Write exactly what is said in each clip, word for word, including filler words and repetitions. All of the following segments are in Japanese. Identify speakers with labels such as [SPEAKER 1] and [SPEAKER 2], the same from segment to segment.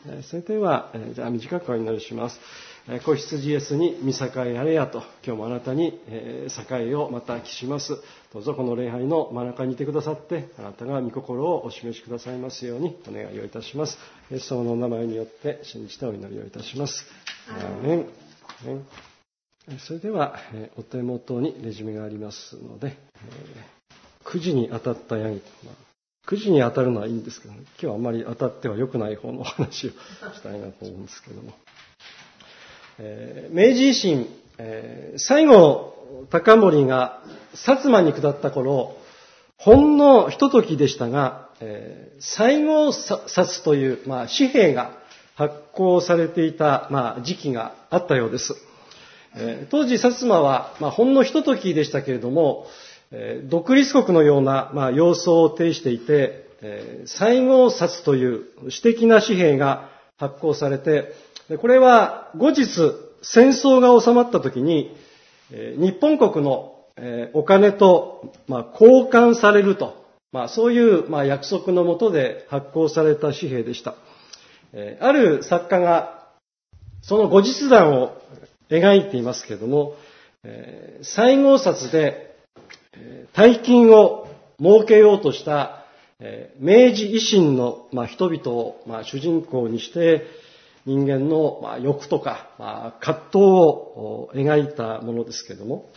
[SPEAKER 1] それでは、じゃあ短くお祈りします。子羊イエスに見栄えあれやと、今日もあなたに栄えをまた期します。どうぞこの礼拝の真ん中にいてくださって、あなたが御心をお示しくださいますようにお願いをいたします。イエス様のお名前によって信じてお祈りをいたします。アーメン。それでは、お手元にレジュメがありますので、くじに当たったヤギ。くじに当たるのはいいんですけど、ね、今日はあんまり当たっては良くない方のお話をしたいなと思うんですけども。えー、明治維新、えー、西郷隆盛が薩摩に下った頃、ほんのひとときでしたが、えー、西郷札という、まあ、紙幣が発行されていた、まあ、時期があったようです。えー、当時薩摩は、まあ、ほんのひとときでしたけれども、独立国のような、まあ、様相を呈していて、えー、西郷札という私的な紙幣が発行されて、これは後日戦争が収まった時に、えー、日本国の、えー、お金と、まあ、交換されると、まあ、そういう、まあ、約束のもとで発行された紙幣でした。えー、ある作家がその後日談を描いていますけれども、えー、西郷札で大金を儲けようとした明治維新の人々を主人公にして人間の欲とか葛藤を描いたものですけれども、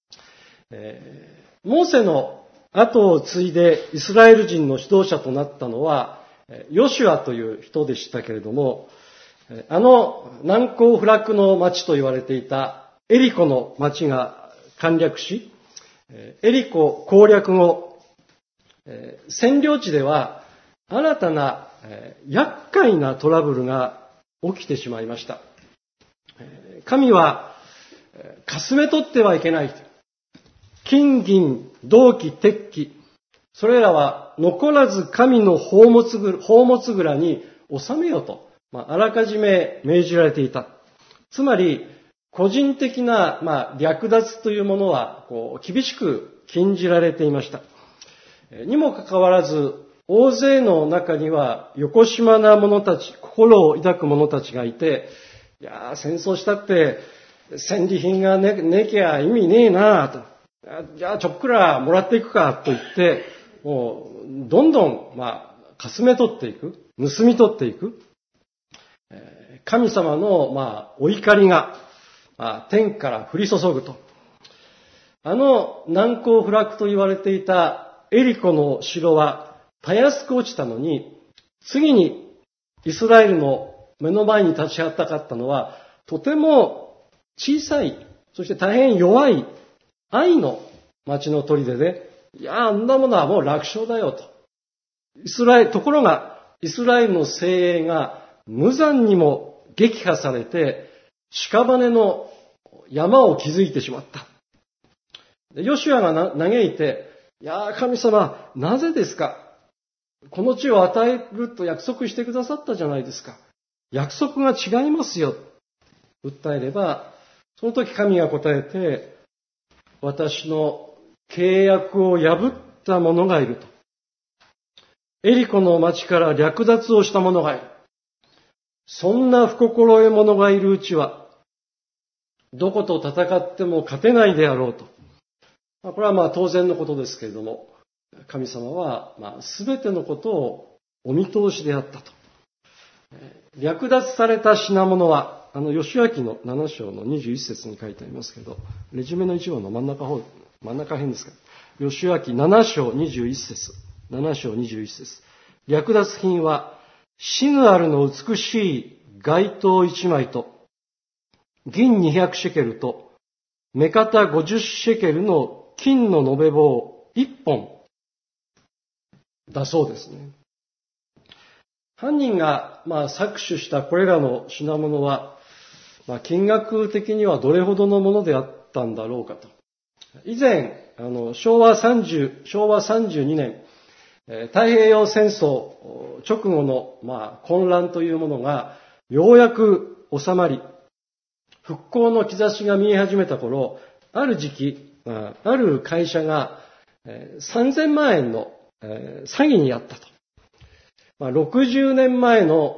[SPEAKER 1] モーセの後を継いでイスラエル人の指導者となったのはヨシュアという人でしたけれども、あの難攻不落の町と言われていたエリコの町が陥落し、エリコ攻略後、占領地では新たな厄介なトラブルが起きてしまいました。神はかすめ取ってはいけない。金銀銅器鉄器、それらは残らず神の宝物蔵に収めようと、まあ、あらかじめ命じられていた。つまり個人的な、まあ、略奪というものはこう厳しく禁じられていました。にもかかわらず、大勢の中には、よこしまな者たち、心を抱く者たちがいて、いやー、戦争したって、戦利品が ね, ねきゃ意味ねえなと。じゃあ、ちょっくらもらっていくかと言って、もう、どんどん、まあ、かすめ取っていく、盗み取っていく。神様の、まあ、お怒りが、天から降り注ぐと。あの難攻不落と言われていたエリコの城はたやすく落ちたのに、次にイスラエルの目の前に立ちはったかったのは、とても小さい、そして大変弱い愛の町の砦で、いやあんなものはもう楽勝だよと。イスラエル、ところがイスラエルの精鋭が無残にも撃破されて、屍の山を築いてしまった。ヨシュアが嘆いて、いや神様、なぜですか？この地を与えると約束してくださったじゃないですか。約束が違いますよ。訴えれば、その時神が答えて、私の契約を破った者がいると。エリコの町から略奪をした者がいる。そんな不心得者がいるうちは、どこと戦っても勝てないであろうと。これはまあ当然のことですけれども、神様はまあ全てのことをお見通しであったと。略奪された品物は、あのヨシュア記のなな章のにじゅういち節に書いてありますけど、レジュメのいち号の真ん中方、真ん中辺ですか。ヨシュア記なな章にじゅういち節、なな章にじゅういち節。略奪品は、シヌアルの美しい街灯いちまいと、銀にひゃくシェケルと、目方ごじゅうシェケルの金の延べ棒いっぽんだそうですね。犯人がまあ搾取したこれらの品物は、まあ、金額的にはどれほどのものであったんだろうかと。以前、あの昭和30、昭和さんじゅうにねん、太平洋戦争直後のまあ混乱というものがようやく収まり、復興の兆しが見え始めた頃、ある時期、ある会社がさんぜんまんえんの詐欺にあったと。ろくじゅうねんまえの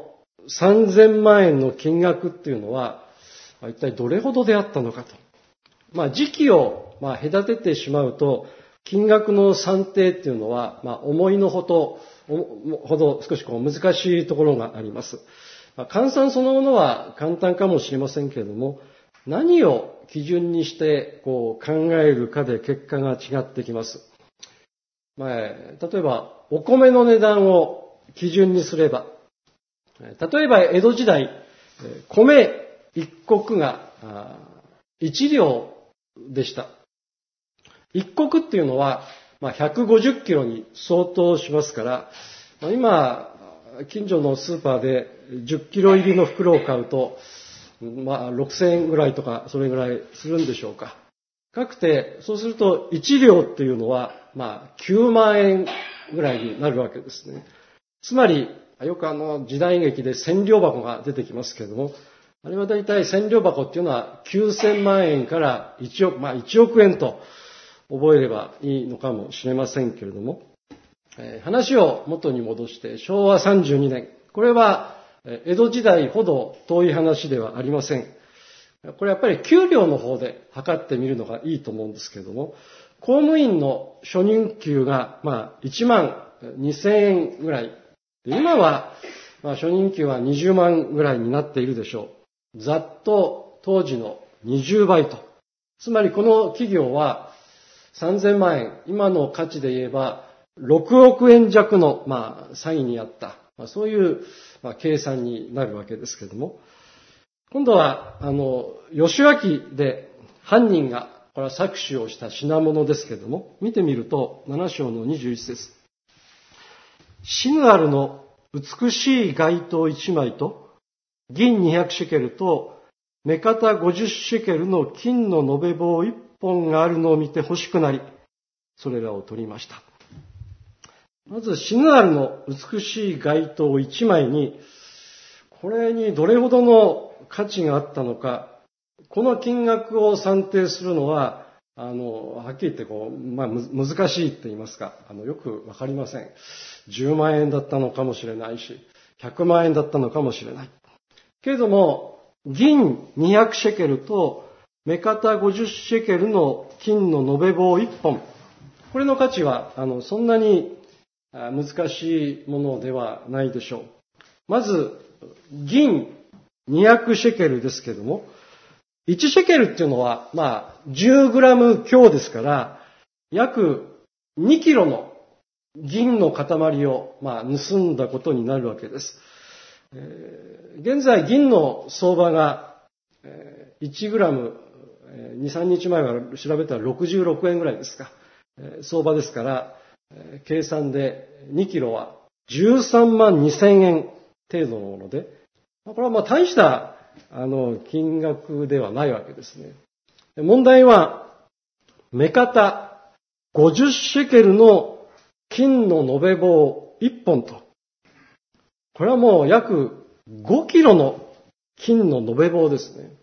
[SPEAKER 1] さんぜんまん円の金額っていうのは、一体どれほどであったのかと。まあ、時期を、まあ、隔ててしまうと、金額の算定っていうのは、まあ、思いのほど、ほど少しこう難しいところがあります。まあ、換算そのものは簡単かもしれませんけれども、何を基準にしてこう考えるかで結果が違ってきます。まあ、例えば、お米の値段を基準にすれば、例えば江戸時代、米一石が一両でした。一石っていうのはひゃくごじゅっキロに相当しますから、今、近所のスーパーでじゅっキロ入りの袋を買うと、まあろくせんえんぐらいとかそれぐらいするんでしょうか。かくて、そうすると一両っていうのはまあきゅうまんえんぐらいになるわけですね。つまり、よくあの時代劇で千両箱が出てきますけれども、あれはだいたい千両箱っていうのはきゅうせんまんえんからいちおく、まあいちおくえんと覚えればいいのかもしれませんけれども、えー、話を元に戻してしょうわさんじゅうにねん、これは江戸時代ほど遠い話ではありません。これやっぱり給料の方で測ってみるのがいいと思うんですけれども、公務員の初任給がまあいちまんにせんえんぐらい、今はまあ初任給はにじゅうまんぐらいになっているでしょう。ざっと当時のにじゅうばいと。つまりこの企業はさんぜんまんえん、今の価値で言えばろくおくえん弱のまあ差異にあった、まあ、そういうまあ計算になるわけですけれども、今度はあの義脇で犯人がこれは搾取をした品物ですけれども、見てみるとなな章のにじゅういち節、シヌアルの美しい街灯いちまいと銀にひゃくシェケルと目方ごじゅうシェケルの金の延べ棒いっぽんがあるのを見て欲しくなり、それらを取りました。まずシヌアルの美しい街灯いちまいに、これにどれほどの価値があったのか、この金額を算定するのは、あの、はっきり言ってこう、まあ、難しいって言いますか、あの、よくわかりません。じゅうまんえんだったのかもしれないし、ひゃくまんえんだったのかもしれない。けれども、銀にひゃくシェケルと目方ごじゅうシェケルの金の延べ棒いっぽん。これの価値は、あの、そんなに難しいものではないでしょう。まず、銀にひゃくシェケルですけれども、いちシェケルっていうのは、まあ、じゅうグラム強ですから、約にキロの銀の塊を、まあ、盗んだことになるわけです。えー、現在、銀の相場が、えー、いちグラム、えー、に、さんにちまえは調べたらろくじゅうろくえんぐらいですか。えー、相場ですから、えー、計算でにキロはじゅうさんまんにせんえん程度のもので、これはまあ大したあの金額ではないわけですね。問題は、目方ごじゅうシェケルの金の延べ棒いっぽんと、これはもう約ごキロの金の延べ棒ですね。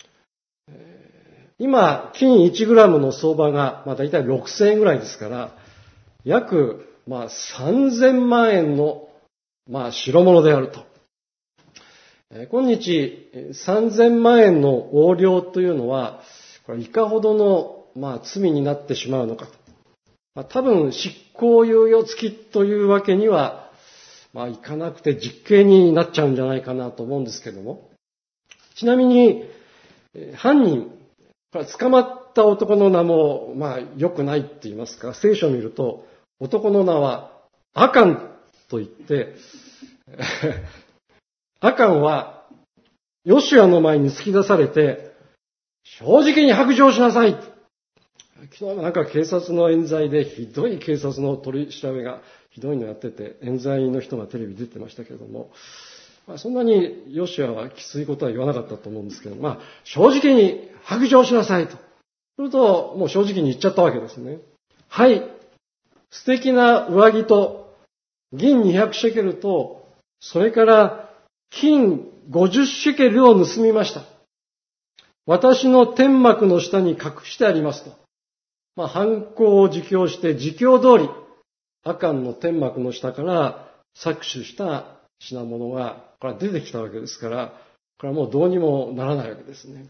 [SPEAKER 1] 今、金いちグラムの相場がまあ大体ろくせんえんぐらいですから、約まあさんぜんまんえんのまあ代物であると。今日さんぜんまんえんの横領というのは、これいかほどのまあ罪になってしまうのかと。まあ、多分執行猶予付きというわけには、まあ、いかなくて実刑になっちゃうんじゃないかなと思うんですけども。ちなみに、犯人、捕まった男の名も、まあ、良くないって言いますか、聖書を見ると、男の名はアカンと言って、アカンは、ヨシュアの前に突き出されて、正直に白状しなさい。昨日なんか警察の冤罪でひどい警察の取り調べがひどいのやってて、冤罪の人がテレビ出てましたけれども、まあ、そんなにヨシュアはきついことは言わなかったと思うんですけど、まあ正直に白状しなさいと。するともう正直に言っちゃったわけですね。はい、素敵な上着と銀にひゃくシェケルと、それから金ごじゅうシェケルを盗みました。私の天幕の下に隠してありますと。まあ、犯行を自供して自供通り、アカンの天幕の下から搾取した品物がこれは出てきたわけですから、これはもうどうにもならないわけですね。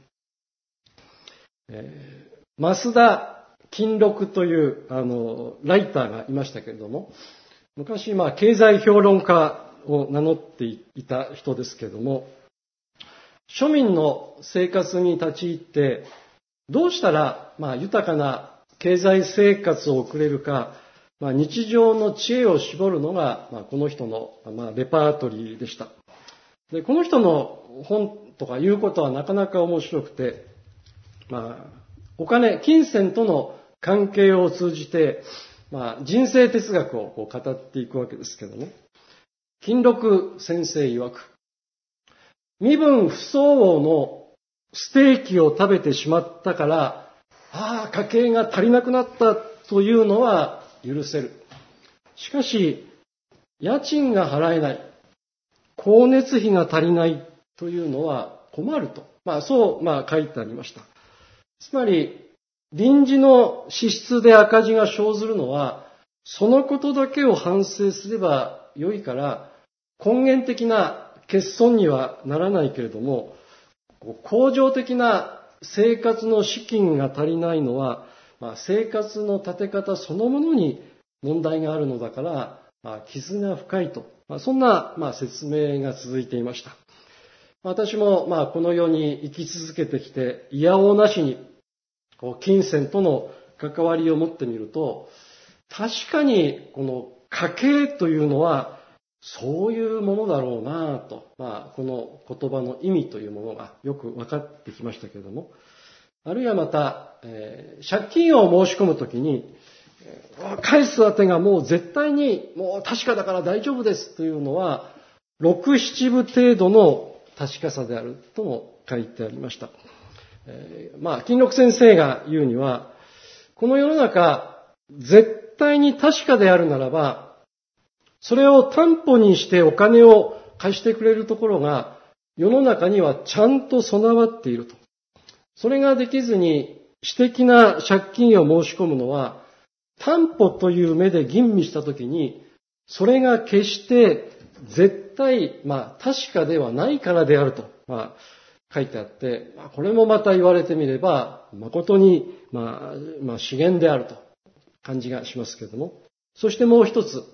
[SPEAKER 1] えー、増田金六というあのライターがいましたけれども、昔、まあ、経済評論家を名乗っていた人ですけれども、庶民の生活に立ち入って、どうしたら、まあ、豊かな経済生活を送れるか、まあ、日常の知恵を絞るのが、まあ、この人の、まあ、レパートリーでした。で、この人の本とかいうことはなかなか面白くて、まあ、お金、金銭との関係を通じて、まあ、人生哲学をこう語っていくわけですけどね。金六先生曰く、身分不相応のステーキを食べてしまったから、ああ、家計が足りなくなったというのは許せる。しかし、家賃が払えない、光熱費が足りないというのは困ると。まあ、そう、まあ、書いてありました。つまり、臨時の支出で赤字が生ずるのは、そのことだけを反省すれば良いから、根源的な欠損にはならないけれども、恒常的な生活の資金が足りないのは、まあ、生活の立て方そのものに問題があるのだから、まあ、傷が深いと、まあ、そんな、まあ、説明が続いていました。私も、まあ、この世に生き続けてきて、いやおうなしに金銭との関わりを持ってみると、確かにこの家計というのはそういうものだろうなと、まあ、この言葉の意味というものがよく分かってきましたけれども、あるいはまた、えー、借金を申し込むときに、返す当てがもう絶対にもう確かだから大丈夫ですというのは、六七分程度の確かさであるとも書いてありました。えー、まあ、金六先生が言うには、この世の中、絶対に確かであるならば、それを担保にしてお金を貸してくれるところが、世の中にはちゃんと備わっていると。それができずに、私的な借金を申し込むのは、担保という目で吟味したときに、それが決して絶対、まあ、確かではないからであると、まあ、書いてあって、これもまた言われてみれば、誠に、まあ、まあ、資源であると感じがしますけれども。そしてもう一つ、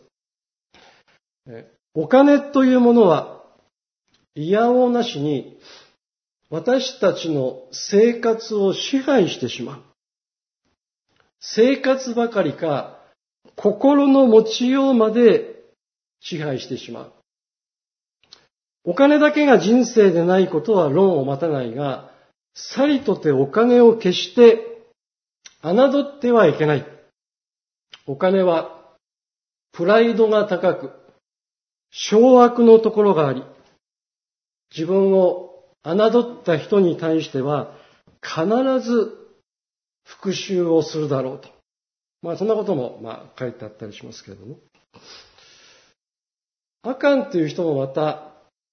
[SPEAKER 1] お金というものは、いやおうなしに、私たちの生活を支配してしまう。生活ばかりか、心の持ちようまで支配してしまう。お金だけが人生でないことは論を待たないが、さりとてお金を決して侮ってはいけない。お金はプライドが高く、掌悪のところがあり、自分を侮った人に対しては必ず復讐をするだろうと。まあそんなこともまあ書いてあったりしますけれども。アカンという人もまた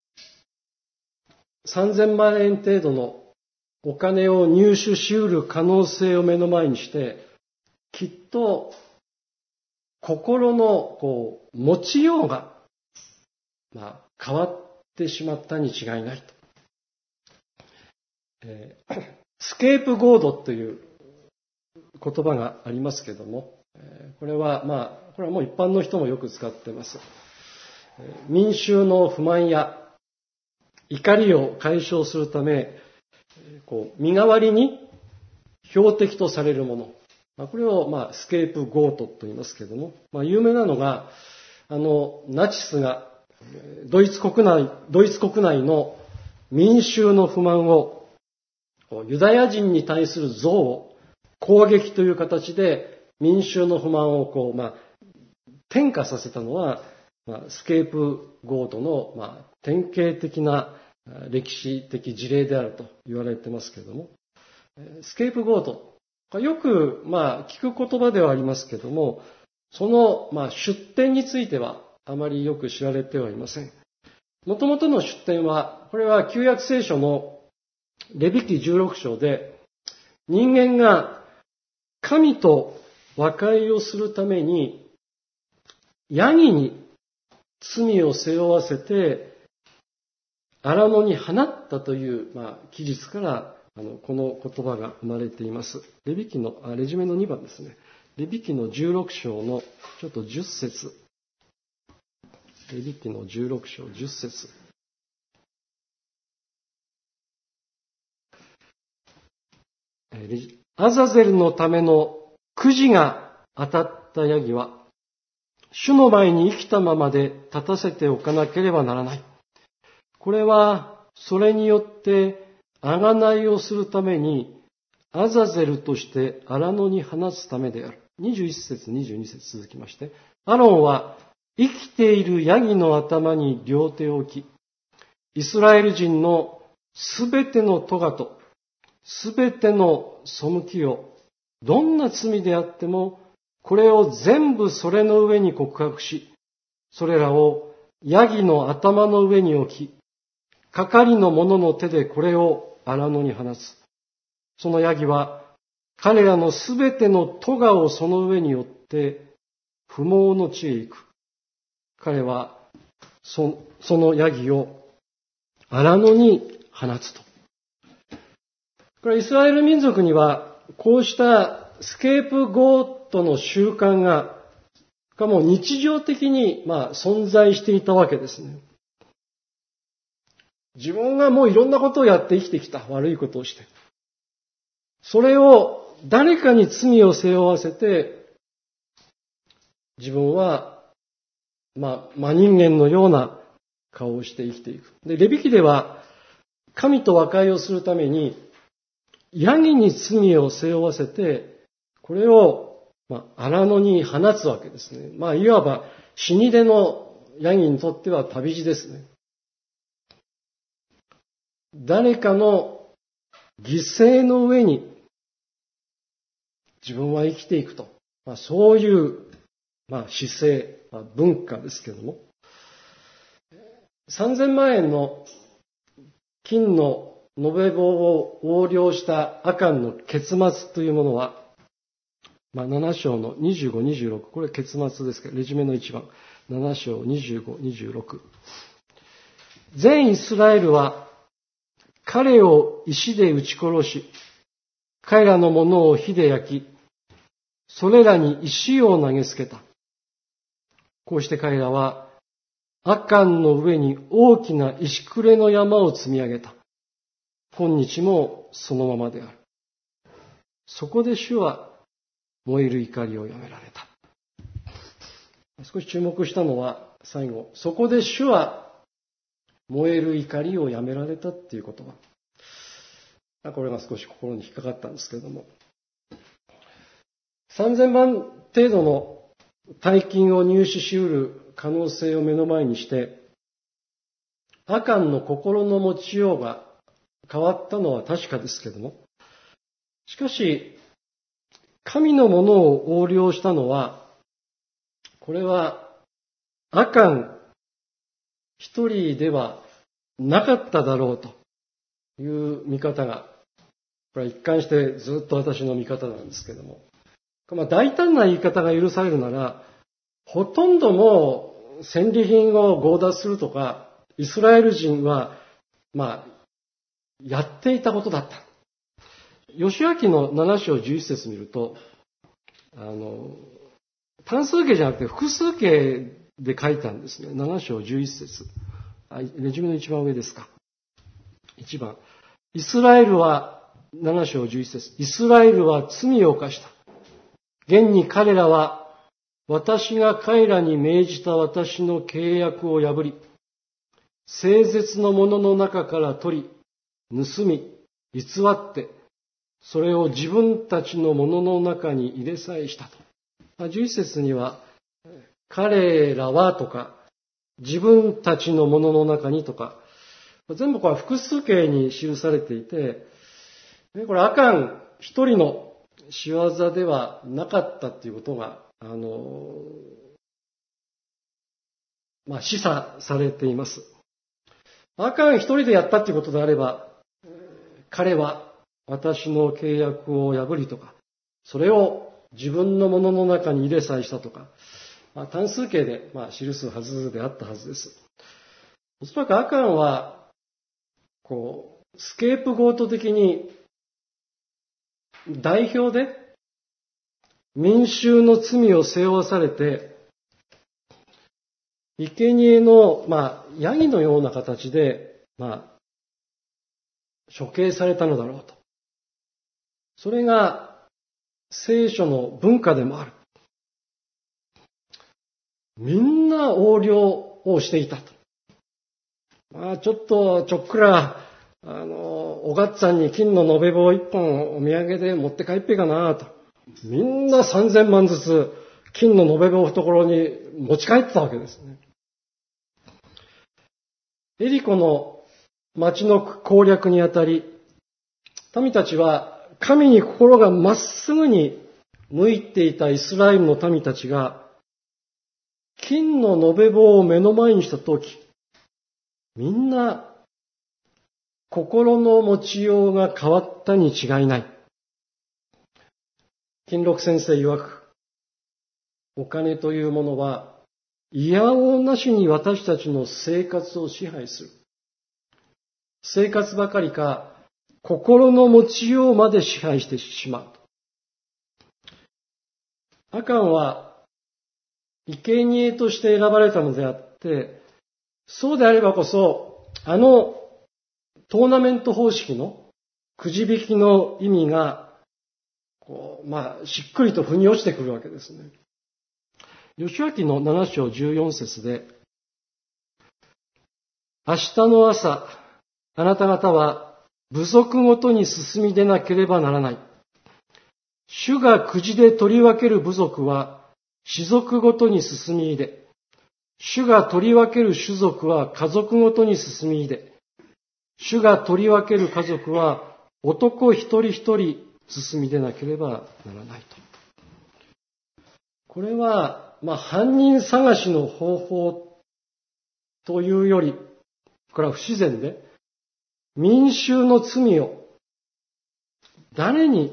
[SPEAKER 1] さんぜんまんえん程度のお金を入手し得る可能性を目の前にして、きっと心のこう持ちようが、まあ、変わってしまったに違いないと。えー、スケープゴードという言葉がありますけれども、えー、これはまあこれはもう一般の人もよく使っています。えー、民衆の不満や怒りを解消するため、こう身代わりに標的とされるもの。まあ、これをまあスケープゴートと言いますけれども、まあ、有名なのが、あの、ナチスがドイツ国内、ドイツ国内の民衆の不満を、ユダヤ人に対する憎悪、攻撃という形で民衆の不満をこう、まあ、転嫁させたのは、まあ、スケープゴートの、まあ、典型的な歴史的事例であると言われてますけれども、スケープゴート、よく、まあ、聞く言葉ではありますけれども、その、まあ、出典についてはあまりよく知られてはいません。もともとの出典は、これは旧約聖書のレビ記じゅうろく章で、人間が神と和解をするために、ヤギに罪を背負わせて、 荒野に放ったという、まあ、記述から、あの、この言葉が生まれています。レビ記の、あ、レジュメのにばんですね。レビ記のじゅうろく章の、ちょっとじゅっ節。レビ記のじゅうろく章じゅっ節。アザゼルのためのくじが当たったヤギは、主の前に生きたままで立たせておかなければならない。これは、それによって、贖いをするために、アザゼルとして荒野に放つためである。にじゅういっ節、にじゅうに節続きまして、アロンは生きているヤギの頭に両手を置き、イスラエル人のすべての咎と、すべての背きを、どんな罪であっても、これを全部それの上に告白し、それらをヤギの頭の上に置き、係の者の手でこれを荒野に放つ。そのヤギは、彼らのすべての咎をその上によって、不毛の地へ行く。彼は、そ, そのヤギを荒野に放つと。これイスラエル民族には、こうしたスケープゴートの習慣が、がもう日常的に、まあ、存在していたわけですね。自分がもういろんなことをやって生きてきた。悪いことをして。それを誰かに罪を背負わせて、自分は、まあ、真人間のような顔をして生きていく。で、レビ記では、神と和解をするために、ヤギに罪を背負わせて、これを、まあ、荒野に放つわけですね。まあ、いわば死に出のヤギにとっては旅路ですね。誰かの犠牲の上に自分は生きていくと。まあ、そういう、まあ、姿勢、まあ、文化ですけども。さんぜんまんえんの金の延べ棒を横領したアカンの結末というものは、まあ、なな章のにじゅうご、にじゅうろく、これ結末ですけど、レジュメのいちばん、なな章にじゅうご、にじゅうろく。全イスラエルは彼を石で撃ち殺し、彼らのものを火で焼き、それらに石を投げつけた。こうして彼らはアカンの上に大きな石くれの山を積み上げた。今日もそのままである。そこで主は燃える怒りをやめられた。少し注目したのは最後、そこで主は燃える怒りをやめられたっていう言葉。これが少し心に引っかかったんですけれども。さんぜんまん程度の大金を入手し得る可能性を目の前にして、アカンの心の持ちようが変わったのは確かですけども、しかし、神のものを横領したのは、これはアカン一人ではなかっただろうという見方が、これは一貫してずっと私の見方なんですけども、まあ、大胆な言い方が許されるなら、ほとんどもう戦利品を強奪するとか、イスラエル人は、まあ、やっていたことだった。義明のなな章じゅういち節見ると、あの、単数形じゃなくて複数形で書いたんですね。なな章じゅういち節。レジュメの一番上ですか。いちばん。イスラエルは、なな章じゅういち節。イスラエルは罪を犯した。現に彼らは、私が彼らに命じた私の契約を破り、聖絶のものの中から取り、盗み、偽って、それを自分たちのものの中に入れさえしたと。じゅういち節には、彼らはとか、自分たちのものの中にとか、全部これは複数形に記されていて、これアカン一人の仕業ではなかったっていうことが、あの、まあ、示唆されています。アカン一人でやったっていうことであれば、彼は私の契約を破りとか、それを自分のものの中に入れさえしたとか、まあ、単数形で、まあ、記すはずであったはずです。おそらくアカンはこう、スケープゴート的に代表で民衆の罪を背負わされて、生贄の、まあ、ヤギのような形で、まあ、処刑されたのだろうと。それが聖書の文化でもある。みんな横領をしていたと。まあ、ちょっとちょっくら、あの、おがっつぁんに金の延べ棒一本お土産で持って帰ってかなと。みんなさんぜんまんずつ金の延べ棒のところに持ち帰ってたわけですね。エリコの町の攻略にあたり、民たちは神に心がまっすぐに向いていたイスラエルの民たちが、金の延べ棒を目の前にしたとき、みんな心の持ちようが変わったに違いない。金六先生曰く、お金というものは、いやおうなしに私たちの生活を支配する。生活ばかりか、心の持ちようまで支配してしまう。アカンは、生贄として選ばれたのであって、そうであればこそ、あのトーナメント方式のくじ引きの意味が、こう、まあ、しっくりと腑に落ちてくるわけですね。義明のなな章じゅうよん節で、明日の朝、あなた方は部族ごとに進み出なければならない。主がくじで取り分ける部族は、氏族ごとに進み出。主が取り分ける種族は家族ごとに進み出。主が取り分ける家族は男一人一人進み出なければならないと。これは、まあ、犯人探しの方法というより、これは不自然で、民衆の罪を誰に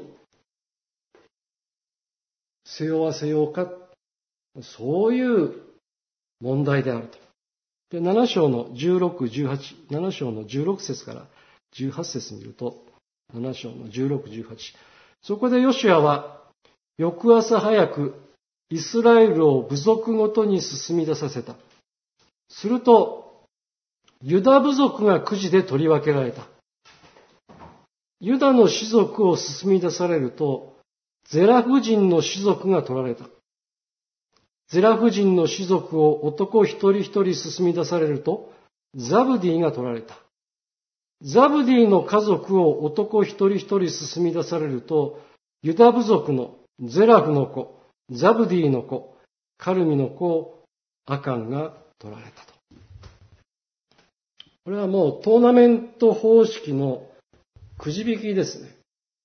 [SPEAKER 1] 背負わせようか、そういう問題であると。で、なな章のじゅうろく、じゅうはち、なな章のじゅうろく節からじゅうはち節見ると、なな章のじゅうろく、じゅうはち。そこでヨシュアは、翌朝早く、イスラエルを部族ごとに進み出させた。すると、ユダ部族がくじで取り分けられた。ユダの氏族を進み出されると、ゼラフ人の氏族が取られた。ゼラフ人の氏族を男一人一人進み出されると、ザブディが取られた。ザブディの家族を男一人一人進み出されると、ユダ部族のゼラフの子、ザブディの子、カルミの子、アカンが取られたと。これはもうトーナメント方式のくじ引きですね。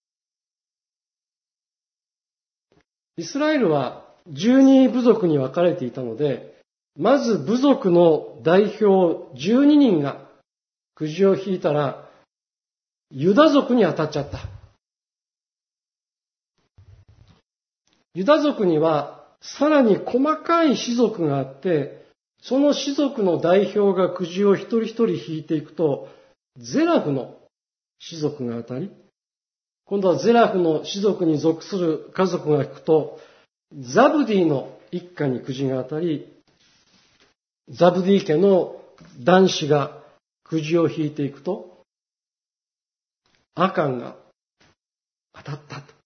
[SPEAKER 1] イスラエルはじゅうに部族に分かれていたので、まず部族の代表じゅうににんがくじを引いたら、ユダ族に当たっちゃった。ユダ族にはさらに細かい氏族があって、その氏族の代表がくじを一人一人引いていくと、ゼラフの氏族が当たり、今度はゼラフの氏族に属する家族が引くと、ザブディの一家にくじが当たり、ザブディ家の男子がくじを引いていくと、アカンが当たったと。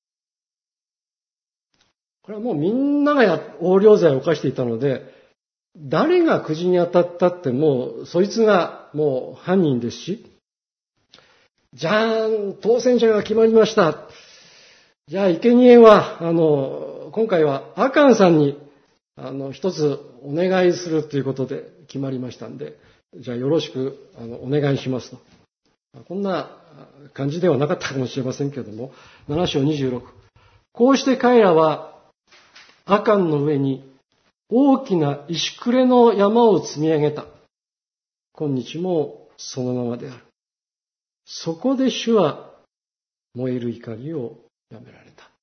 [SPEAKER 1] これはもうみんなが横領罪を犯していたので、誰がくじに当たったってもう、そいつがもう犯人ですし、じゃあ、当選者が決まりました。じゃあ、生贄は、あの、今回はアカンさんに、あの、一つお願いするということで決まりましたんで、じゃあよろしく、あの、お願いしますと。こんな感じではなかったかもしれませんけれども、なな章にじゅうろく。こうして彼らは、アカンの上に大きな石くれの山を積み上げた。今日もそのままである。そこで主は燃える怒りをやめられた。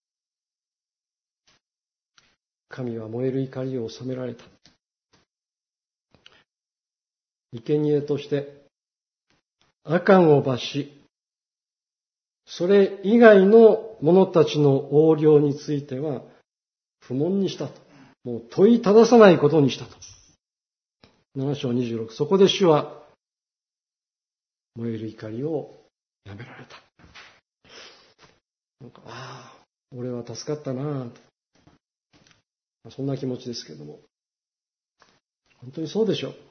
[SPEAKER 1] 神は燃える怒りを収められた。生贄としてアカンを罰し、それ以外の者たちの横領については不問にしたと。もう問いたださないことにしたと。なな章にじゅうろく、そこで主は燃える怒りをやめられた。なんか、ああ、俺は助かったなと。そんな気持ちですけれども。本当にそうでしょう。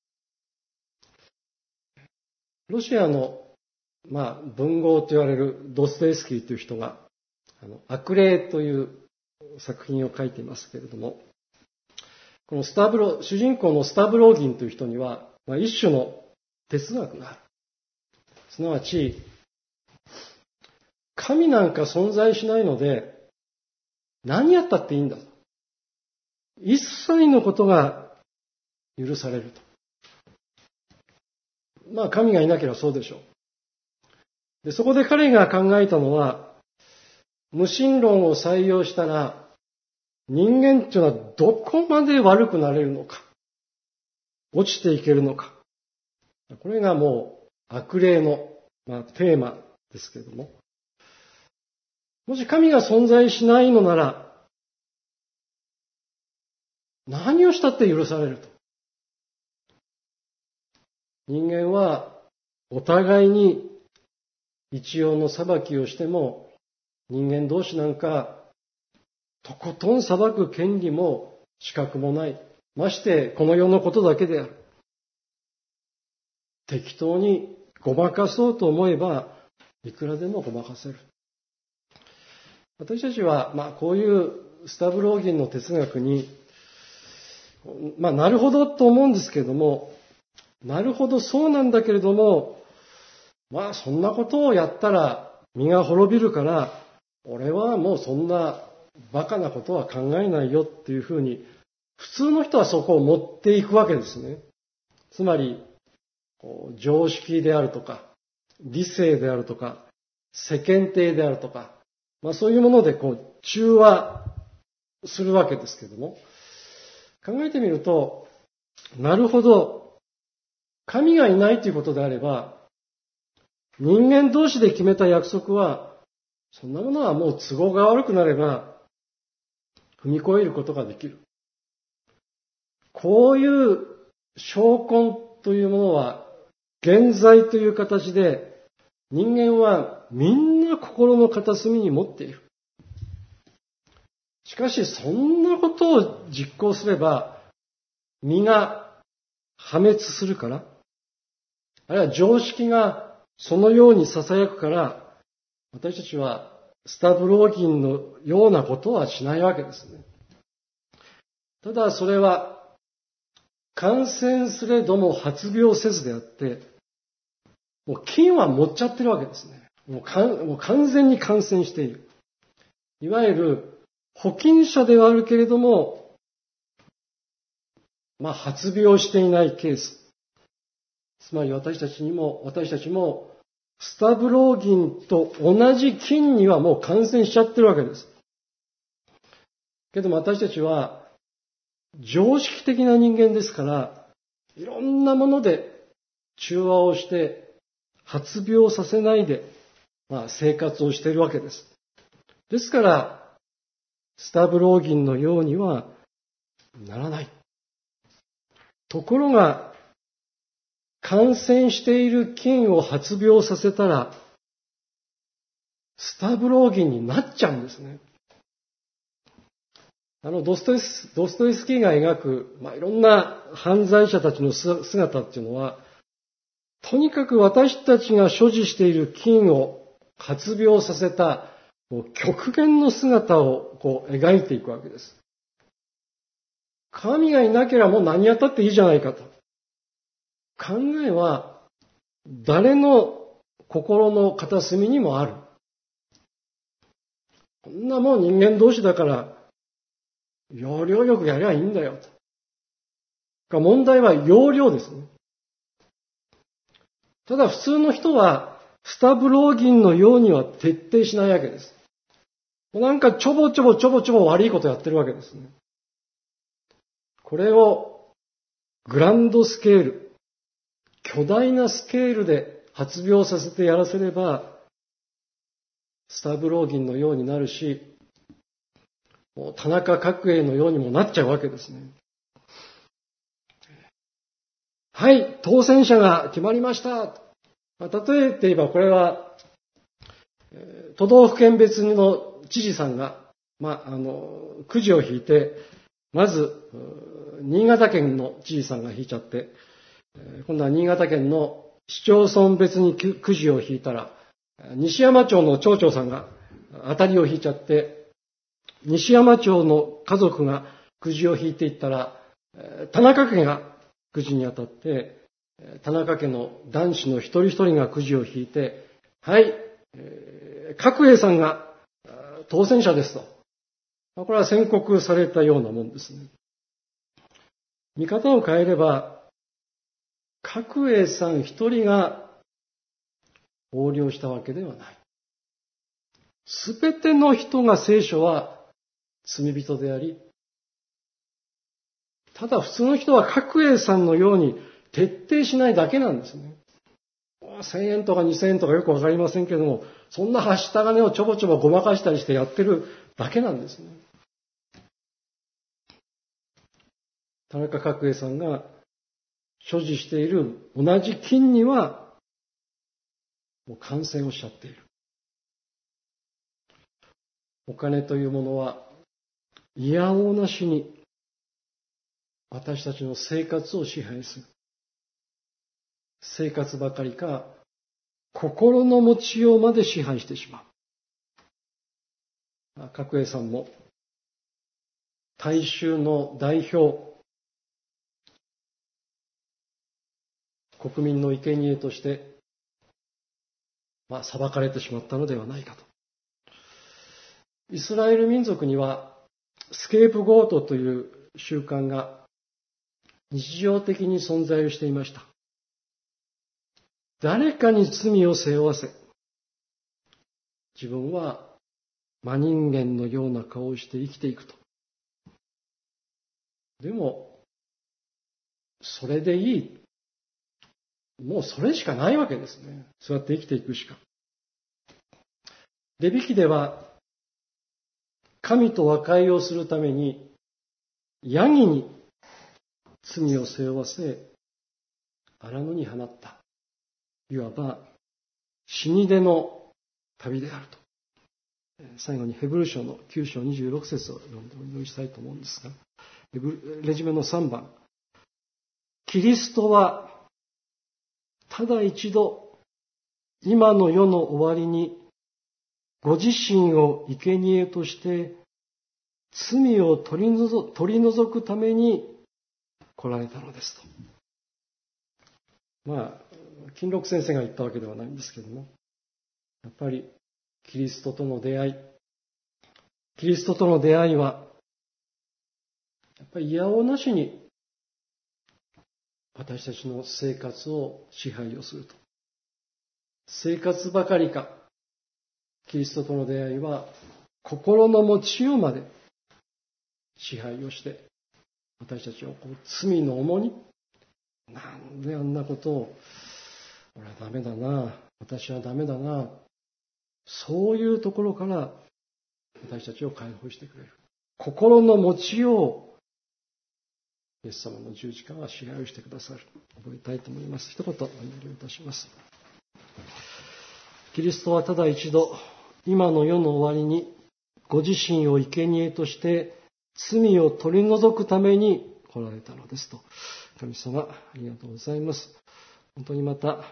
[SPEAKER 1] ロシアの、まあ、文豪と言われるドストエフスキーという人が、あの、悪霊という作品を書いていますけれども、このスタブロ、主人公のスタブローギンという人には、まあ、一種の哲学がある。すなわち、神なんか存在しないので、何やったっていいんだ。一切のことが許されると。まあ神がいなければそうでしょう。で、そこで彼が考えたのは、無神論を採用したら、人間っていうのはどこまで悪くなれるのか。落ちていけるのか。これがもう悪霊の、まあ、テーマですけれども。もし神が存在しないのなら、何をしたって許されると。人間はお互いに一応の裁きをしても、人間同士なんかとことん裁く権利も資格もない。ましてこの世のことだけである。適当にごまかそうと思えばいくらでもごまかせる。私たちは、まあ、こういうスタブローギンの哲学に、まあ、なるほどと思うんですけれども、なるほどそうなんだけれども、まあそんなことをやったら身が滅びるから、俺はもうそんなバカなことは考えないよっていうふうに、普通の人はそこを持っていくわけですね。つまり、常識であるとか、理性であるとか、世間体であるとか、まあそういうものでこう中和するわけですけれども、考えてみると、なるほど、神がいないということであれば、人間同士で決めた約束は、そんなものはもう都合が悪くなれば、踏み越えることができる。こういう証拠というものは、現在という形で、人間はみんな心の片隅に持っている。しかし、そんなことを実行すれば、身が破滅するから、あるいは常識がそのように囁くから、私たちはスタブローギンのようなことはしないわけですね。ただそれは、感染すれども発病せずであって、もう菌は持っちゃってるわけですね。もうかんもう完全に感染している。いわゆる保菌者ではあるけれども、まあ発病していないケース。つまり私たちにも、私たちも、スタブローギンと同じ菌にはもう感染しちゃってるわけです。けども私たちは、常識的な人間ですから、いろんなもので中和をして、発病させないで、まあ、生活をしているわけです。ですから、スタブローギンのようにはならない。ところが、感染している菌を発病させたら、スタブローギンになっちゃうんですね。あの、ドストエフ、ドストエフスキーが描く、まあ、いろんな犯罪者たちの姿っていうのは、とにかく私たちが所持している菌を発病させた、もう極限の姿をこう描いていくわけです。神がいなければもう何やったっていいじゃないかと。考えは誰の心の片隅にもある。こんなもん人間同士だから要領よくやりゃいいんだよと。問題は要領ですね。ただ普通の人はスタブローギンのようには徹底しないわけです。なんかちょぼちょぼちょぼちょぼ悪いことやってるわけですね。これをグランドスケール、巨大なスケールで発病させてやらせれば、スタブローギンのようになるし、もう田中角栄のようにもなっちゃうわけですね。はい、当選者が決まりました。まあ、例えて言えば、これは、都道府県別の知事さんが、まあ、あの、くじを引いて、まず、新潟県の知事さんが引いちゃって、今度は新潟県の市町村別にくじを引いたら、西山町の町長さんが当たりを引いちゃって、西山町の家族がくじを引いていったら、田中家がくじに当たって、田中家の男子の一人一人がくじを引いて、はい、角栄さんが当選者ですと。これは宣告されたようなもんですね。見方を変えれば、角栄さん一人が横領したわけではない。すべての人が聖書は罪人であり、ただ普通の人は角栄さんのように徹底しないだけなんですね。せんえんとかにせんえんとかよくわかりませんけども、そんなはした金をちょぼちょぼごまかしたりしてやってるだけなんですね。田中角栄さんが所持している同じ金には、もう感染をしちゃっている。お金というものは、いやおうなしに私たちの生活を支配する。生活ばかりか、心の持ちようまで支配してしまう。角栄さんも、大衆の代表、国民の生贄として、まあ、裁かれてしまったのではないかと。イスラエル民族には、スケープゴートという習慣が日常的に存在をしていました。誰かに罪を背負わせ、自分は真人間のような顔をして生きていくと。でも、それでいい。もうそれしかないわけですね。そうやって生きていくしか。レビ記では、神と和解をするために、ヤギに罪を背負わせ、荒野に放った。いわば、死に出の旅であると。最後にヘブル書のきゅう章にじゅうろく節を読んでお祈りしたいと思うんですが、レジュメのさんばん。キリストは、ただ一度、今の世の終わりに、ご自身を生贄として、罪を取り除、取り除くために来られたのですと。まあ、金六先生が言ったわけではないんですけども、やっぱりキリストとの出会い、キリストとの出会いは、やっぱりいやおうなしに私たちの生活を支配をすると。生活ばかりか、キリストとの出会いは心の持ちようまで支配をして、私たちをこう罪の重荷、なんであんなことを、俺はダメだな、私はダメだな、そういうところから私たちを解放してくれる。心の持ちよう、イエス様の十字架は支配をしてくださる。覚えたいと思います。一言お祈りをいたします。キリストはただ一度、今の世の終わりに、ご自身を生贄として罪を取り除くために来られたのですと。神様、ありがとうございます。本当にまた、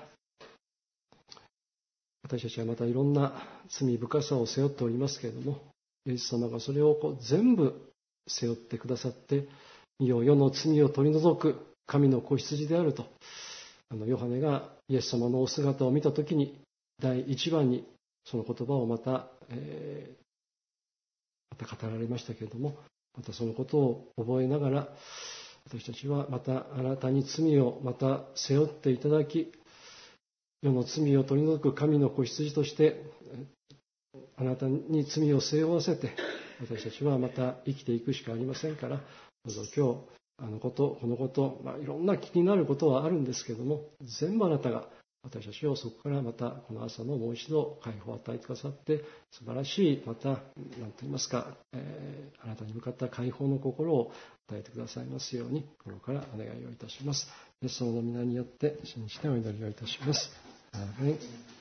[SPEAKER 1] 私たちはまたいろんな罪深さを背負っておりますけれども、イエス様がそれをこう全部背負ってくださって、身を世の罪を取り除く神の子羊であると、あのヨハネがイエス様のお姿を見たときに、第一番にその言葉をまた、えー、また語られましたけれども、またそのことを覚えながら、私たちはまたあなたに罪をまた背負っていただき、世の罪を取り除く神の子羊として、あなたに罪を背負わせて、私たちはまた生きていくしかありませんから、どうぞ今日、あのこと、このこと、まあ、いろんな気になることはあるんですけれども、全部あなたが私たちをそこからまたこの朝のもう一度解放を与えてくださって、素晴らしい、また、何と言いますか、えー、あなたに向かった解放の心を与えてくださいますように、心からお願いをいたします。イエス様の皆によって信じてお祈りをいたします。アーメン。